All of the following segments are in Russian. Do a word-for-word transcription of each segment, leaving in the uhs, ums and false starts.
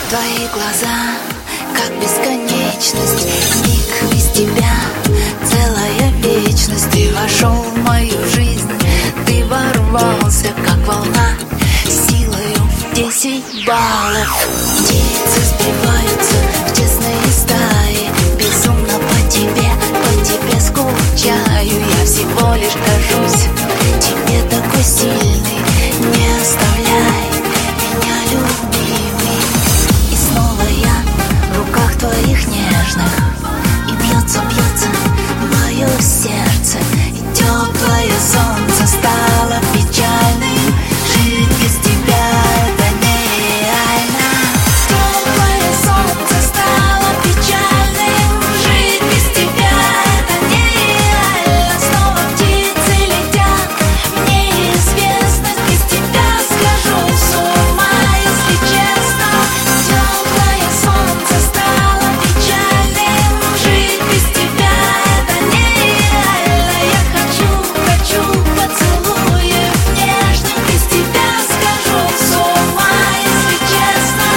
Твои глаза, как бесконечность, миг без тебя, целая вечность. Ты вошел в мою жизнь, ты ворвался, как волна, силою в десять баллов. Птицы сбиваются в тесные стаи, безумно по тебе, по тебе скучаю. Я всего лишь кажусь тебе такой сильный, не оставляй меня, любимый. И снова я в руках твоих нежных, и бьется, бьется мое сердце, и теплое солнце стало печальным. Жить без тебя это нереально. Теплое солнце стало печальным. Жить без тебя это нереально. Снова птицы летят в неизвестность. Без тебя схожу с ума, если честно. Теплое солнце стало печальным. Жить без тебя это нереально. Я хочу, хочу поцелуев нежных. Без тебя схожу с ума, если честно.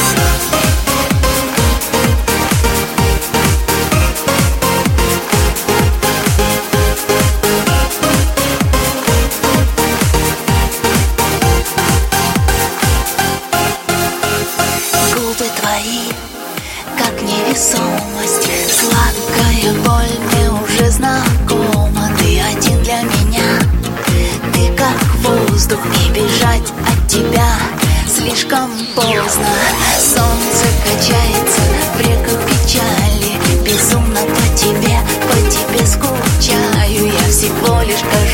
Губы твои, как невесомость, сладкая боль мне уже знакома. Ты один для меня, ты как воздух, и бежать от тебя слишком поздно. Солнце качается в реках печали, безумно по тебе, по тебе скучаю. Я всего лишь кажусь